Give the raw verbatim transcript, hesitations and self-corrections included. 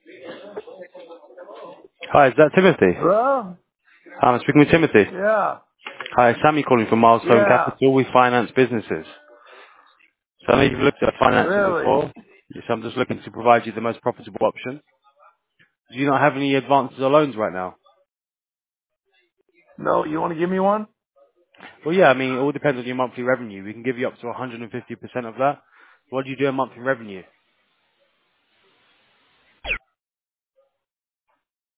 Hi, is that Timothy? Hello? Hi, I'm speaking with Timothy. Yeah. Hi, Sammy calling from Milestone Yeah. Capital. We finance businesses. So I know you've looked at financing Really? before. Yes, I'm just looking to provide you the most profitable option. Do you not have any advances or loans right now? No, you want to give me one? Well, yeah, I mean, it all depends on your monthly revenue. We can give you up to one hundred fifty percent of that. What do you do in monthly revenue?